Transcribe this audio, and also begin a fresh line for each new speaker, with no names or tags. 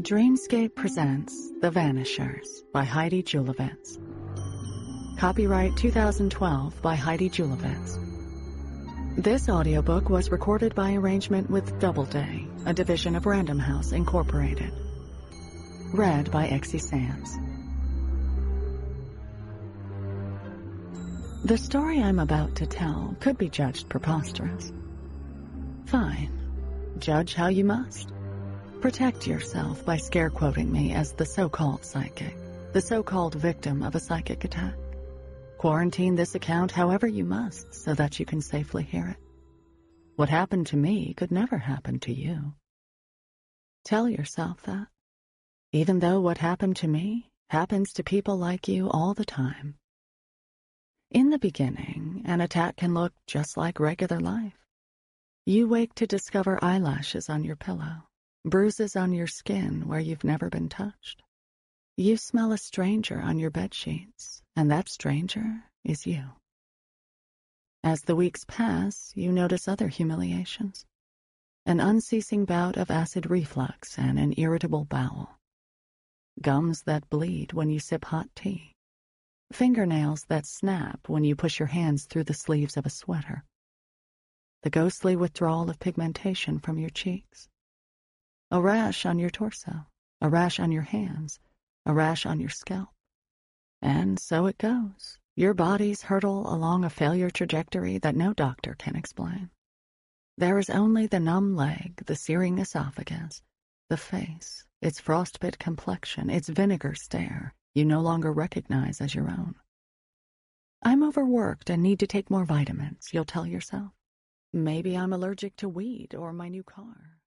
Dreamscape presents The Vanishers by Heidi Julavets. Copyright 2012 by Heidi Julavets. This audiobook was recorded by arrangement with Doubleday, a division of Random House Incorporated. Read by Exie Sands. The story I'm about to tell could be judged preposterous. Fine. Judge how you must. Protect yourself by scare-quoting me as the so-called psychic, the so-called victim of a psychic attack. Quarantine this account however you must so that you can safely hear it. What happened to me could never happen to you. Tell yourself that. Even though what happened to me happens to people like you all the time. In the beginning, an attack can look just like regular life. You wake to discover eyelashes on your pillow, bruises on your skin where you've never been touched. You smell a stranger on your bedsheets, and that stranger is you. As the weeks pass, you notice other humiliations. An unceasing bout of acid reflux and an irritable bowel. Gums that bleed when you sip hot tea. Fingernails that snap when you push your hands through the sleeves of a sweater. The ghostly withdrawal of pigmentation from your cheeks. A rash on your torso, a rash on your hands, a rash on your scalp. And so it goes. Your bodies hurtle along a failure trajectory that no doctor can explain. There is only the numb leg, the searing esophagus, the face, its frostbit complexion, its vinegar stare, you no longer recognize as your own. I'm overworked and need to take more vitamins, you'll tell yourself. Maybe I'm allergic to weed or my new car.